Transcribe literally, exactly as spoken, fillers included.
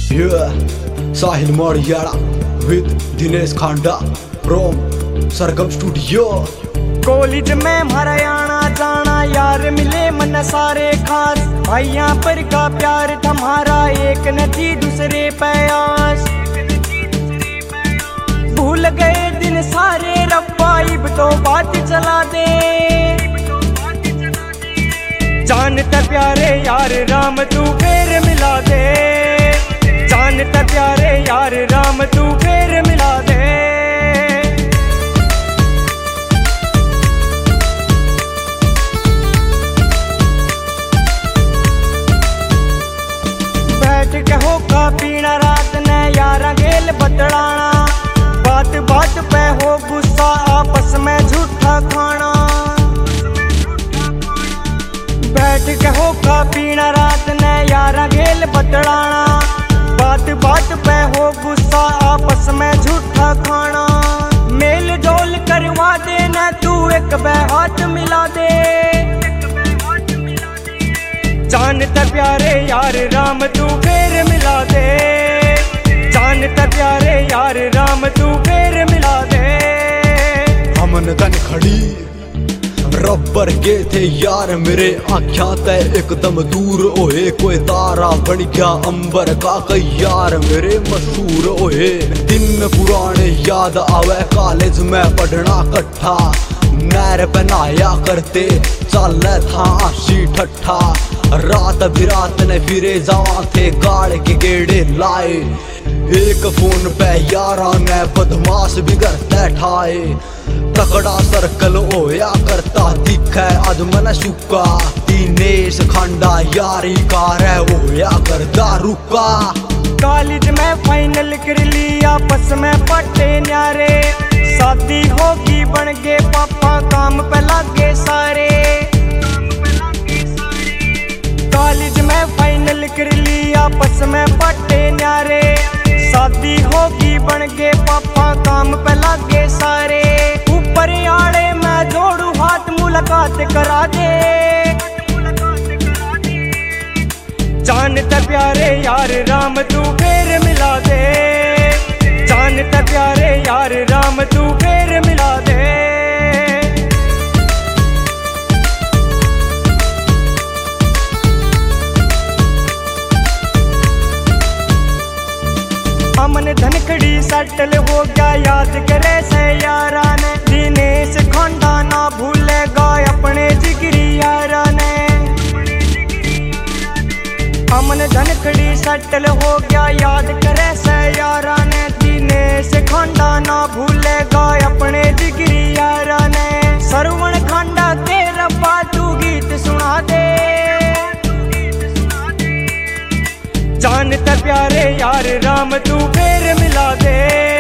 Yeah, Sahil Moriara with Dinesh Khanda from Sargam Studio। College में हरियाणा जाना यार मिले मन सारे खास, भाइयां पर का प्यार तुम्हारा एक नदी दूसरे प्यास। भूल गए दिन सारे रब्बा इब तो बात चला दे, जानता प्यारे यार राम तू फिर मिला दे, जानता प्यारे यार राम तू फिर मिला दे। बैठ के होका पीना रात ने यारा गेल बतलाना, बात बात पे हो गुस्सा आपस में झूठा खाना। बैठ के होका पीना रात ने यारा गेल बतलाना, बात बात पे हो गुस्सा आपस में झूठा खाना। मेल जोल करवा देना तू एक बे हाथ मिला दे, जानता प्यारे यार राम तू फिर मिला दे, जानता प्यारे यार राम तू फिर मिला दे। हमन तन खड़ी रब्बर के थे यार मेरे आख्या तय एकदम दूर ओहे, कोई तारा बन गया अंबर का कई यार मेरे मशहूर ओहे। दिन पुराने याद आवे कॉलेज में पढ़ना कट्ठा, नैर पे नहाया करते चल था आशी ठट्ठा। रात बिरात ने फिरे जावा थे गाड़ के गेड़े लाए, एक फोन पे यारा ने बदमाश भी करते ठाए। तकड़ा सर्कल होया करता दिखे अज मन सुका, दिनेश खांडा यारी कार होया करता रुका। कॉलेज में फाइनल कर लिया आपस में पट्टे न्यारे, शादी होगी बन गए पापा काम पे लागे सारे। कॉलेज में फाइनल कर लिया आपस में पट्टे न्यारे, शादी होगी बन गए पापा काम पे लागे सारे। ऊपर आड़े मैं जोड़ू हाथ मुलाकात करा दे, जानता प्यारे यार राम तू फिर मिला दे, जानता प्यारे यार राम तू फिर मिला दे। अमन धनखड़ी सटल हो गया याद करे से यारा ने, दिनेश खांडा ना भूलेगा अपने जिगरी यारा ने। अमन धनखड़ी सटल हो गया याद करे से यारा ने, दिनेश खांडा ना भूलेगा अपने जिगरी यारा ने। सरवण खांडा के रब्बा तू गीत सुना दे, जानता प्यारे यार राम तू फिर मिला दे।